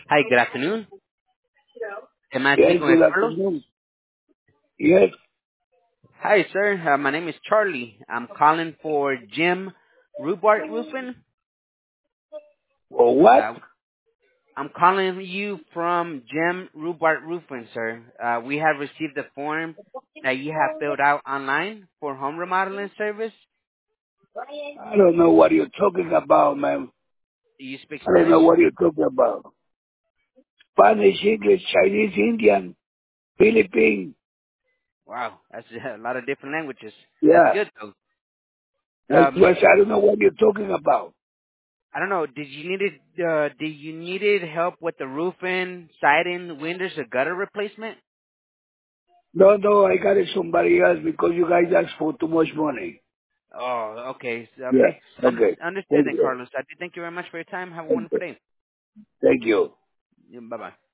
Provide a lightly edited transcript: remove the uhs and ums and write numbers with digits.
Hi, good afternoon. Am I Yes, speaking with good Carlos? afternoon. Yes, Hi, sir. My name is Charlie. I'm calling for Jim Rubart Roofing. for what? Uh, I'm calling you from Jim Rubart Roofing, sir. We have received a form that you have filled out online for home remodeling service. I don't know what you're talking about, man. You speak I don't Spanish? know what you're talking about. Spanish, English, Chinese, Indian, Philippine. Wow, that's a lot of different languages. That's Yeah, good, though. that's Um, what I don't know what you're talking about. I don't know. Did you needed help with the roofing, siding, windows, or gutter replacement? No, no, I got it somebody else because you guys asked for too much money. Oh, okay. Yeah, Okay. okay. Understood Thank then, you. Carlos. I do thank you very much for your time. Have a Thank wonderful you. day. Thank you. Bye bye.